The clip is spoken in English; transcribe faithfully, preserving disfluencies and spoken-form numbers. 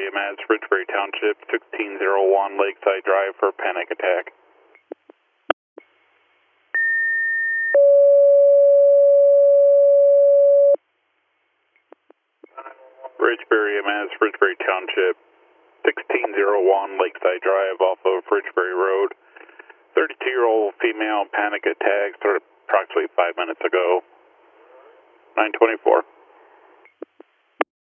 Ridgebury E M S, Ridgebury Township, sixteen oh one Lakeside Drive for panic attack. Ridgebury E M S, Ridgebury Township, sixteen oh one Lakeside Drive off of Ridgebury Road. thirty-two-year-old female panic attack started approximately five minutes ago. nine twenty-four.